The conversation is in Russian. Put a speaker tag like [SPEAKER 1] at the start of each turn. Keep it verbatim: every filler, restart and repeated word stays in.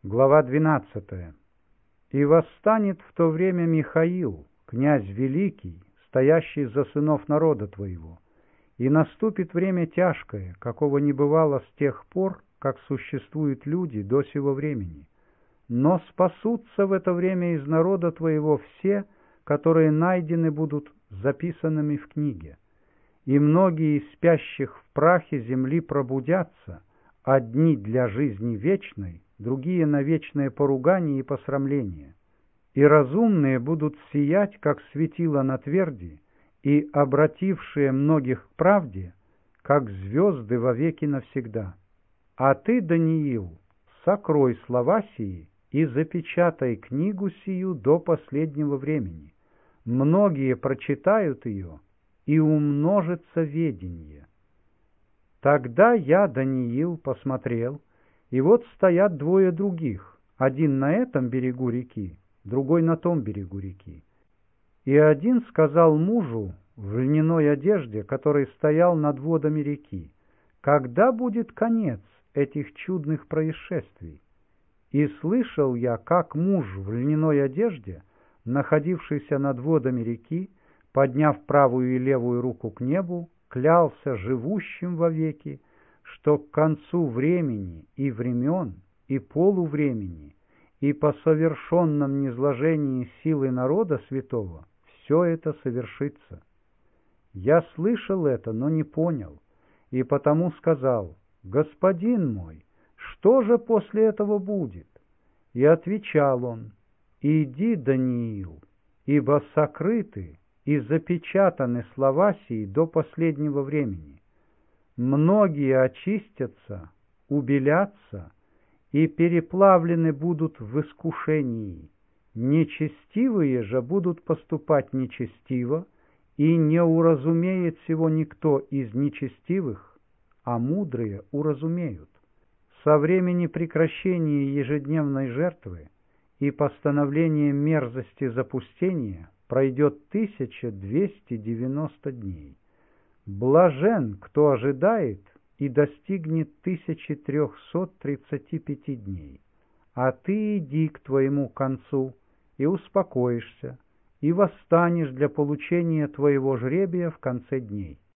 [SPEAKER 1] Глава двенадцатая. «И восстанет в то время Михаил, князь великий, стоящий за сынов народа твоего, и наступит время тяжкое, какого не бывало с тех пор, как существуют люди до сего времени. Но спасутся в это время из народа твоего все, которые найдены будут записанными в книге. И многие из спящих в прахе земли пробудятся, одни для жизни вечной, другие на вечное поругание и посрамление. И разумные будут сиять, как светило на тверди, и обратившие многих к правде, как звезды вовеки навсегда. А ты, Даниил, сокрой слова сии и запечатай книгу сию до последнего времени. Многие прочитают ее, и умножится ведение». Тогда я, Даниил, посмотрел, и вот стоят двое других, один на этом берегу реки, другой на том берегу реки. И один сказал мужу в льняной одежде, который стоял над водами реки: «Когда будет конец этих чудных происшествий?» И слышал я, как муж в льняной одежде, находившийся над водами реки, подняв правую и левую руку к небу, клялся живущим вовеки, что к концу времени и времен, и полувремени, и по совершенном низложении силы народа святого все это совершится. Я слышал это, но не понял, и потому сказал: «Господин мой, что же после этого будет?» И отвечал он: «Иди, Даниил, ибо сокрыты и запечатаны слова сии до последнего времени. Многие очистятся, убелятся, и переплавлены будут в искушении. Нечестивые же будут поступать нечестиво, и не уразумеет сего никто из нечестивых, а мудрые уразумеют. Со времени прекращения ежедневной жертвы и постановления мерзости запустения пройдет тысяча двести девяносто дней. Блажен, кто ожидает и достигнет тысячи трехсот тридцати пяти дней. А ты иди к твоему концу и успокоишься, и восстанешь для получения твоего жребия в конце дней».